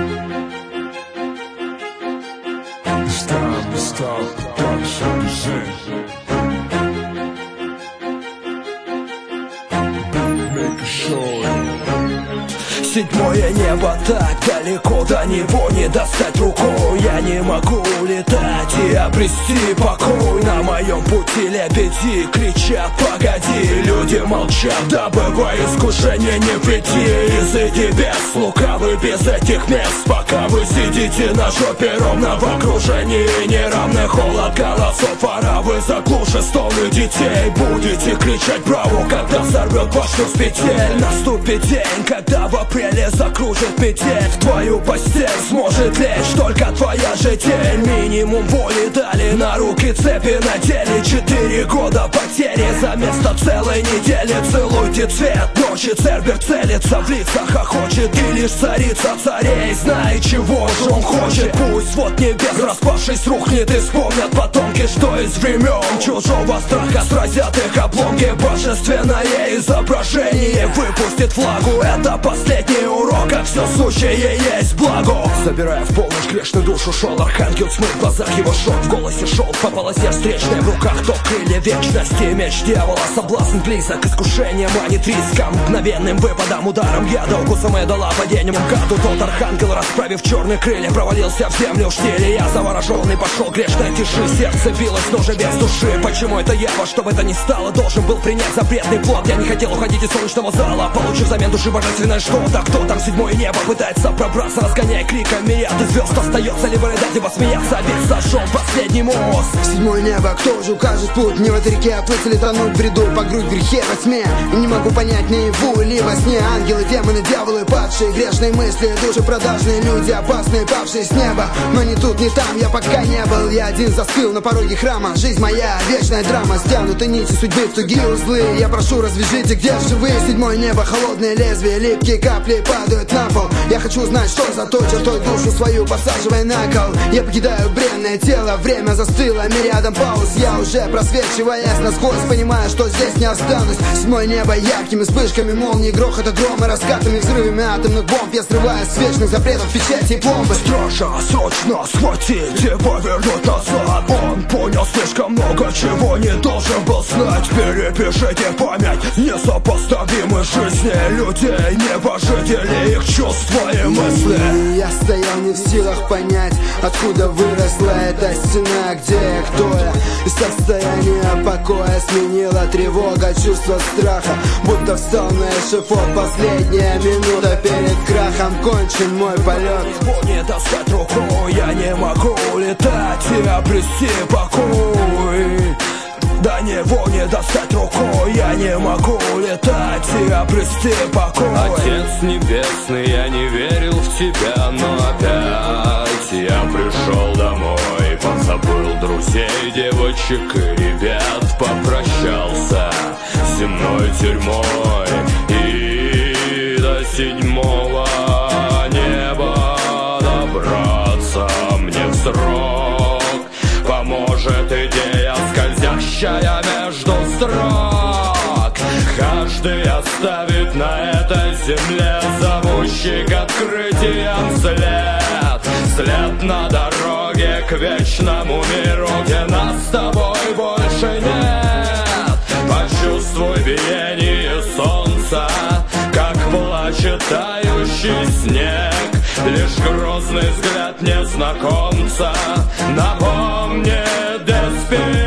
Седьмое небо так далеко, до него не достать рукой. Я не могу улетать и обрести покой. На моем пути лебеди кричат: погоди. Люди молчат, дабы во искушение не прийти. Изыди без лукавый, без этих мест. Пока вы сидите на жопе ровно в окружении неравный холод голосов, оравы заглушит стоны детей. Будете кричать браво, когда сорвет башню с петель. Наступит день, когда в апреле закружит метель. В твою постель сможет лечь только твоя же тень. Минимум воли дали, на руки цепи надели. 4 года потери за место целой недели. Целуйте цвет ночи, Цербер целится в лицах, охочет. И лишь царица царей знает, чего же он хочет. Пусть вот небес распавшись рухнет, и вспомнят потомки, что из времен чужого страха сразят их обломки. Божественное изображение выпустит флагу. Это последний урок, а все сущее есть благо. Забирая в полночь грешную душу, шел архангел тьмы. В глазах его шел, в голосе шел по полосе встречной. В руках то крылья вечности, меч дьявола. Соблазн близок, искушение манит риском. Мгновенным выпадом, ударом яда, укусом и дала падением МКАДу. Тот архангел, расправив черные крылья, провалился в землю в штиле. Я завороженный пошел грешной тиши. Сердце билось, но же без души. Почему это я, во что бы это ни стало, должен был принять запретный плод? Я не хотел уходить из солнечного зала, получив взамен души божественное что-то. Кто там седьмое небо пытается пробраться, разгоняя криком мириады звезд? Остается либо рыдать, либо смеяться, ведь сошел последний мост. Седьмое небо, кто же укажет путь? Мне в этой реке оплыть или тонуть в бреду, по грудь в грехе, во тьме. И не могу понять, наяву или во сне. Ангелы, демоны, дьяволы, падшие, грешные мысли, души продажные, люди опасные, павшие с неба. Но ни тут, ни там я пока не был. Я один застыл на пороге храма. Жизнь моя, вечная драма, стянуты нити судьбы в тугие узлы. Я прошу, развяжите, где же вы? Седьмое небо, холодное лезвие, липкие капли падают на пол. Я хочу знать, что за то, чертой душу свою посаживая на кол. Я покидаю бренное тело, время застыло мириадом пауз. Я уже просвечиваясь насквозь, понимая, что здесь не останусь. Седьмое небо яркими вспышками молнии, грохота грома, раскатами, взрывами атомных бомб. Я срываюсь с вечных запретов печати и пломбы. Стража, срочно схватить и повернуть назад. Он понял слишком много, чего не должен был знать. Перепишите память несопоставимой жизни людей, небожители, их чувства и мысли. Я стоял не в силах понять, откуда выросла эта стена, где я, кто я. И состояние покоя сменила тревога, чувство страха, будто встал на эшафот. Последняя минута перед крахом, кончен мой полет. Его не достать рукой, я не могу улетать и обрести покой. До него не достать рукой, я не могу улетать и обрести покой. Отец небесный, я не верил в тебя, но опять я пришел домой. Позабыл друзей, девочек и ребят, попрощался с земной тюрьмой. И до седьмого неба добраться мне в срок поможет идея, скользящая между строк. Каждый оставит на этой земле зовущий к открытиям след. След на дороге к вечному миру, где нас с тобой больше нет. Почувствуй биение солнца, как плачет тающий снег. Лишь грозный взгляд незнакомца напомнит доспех.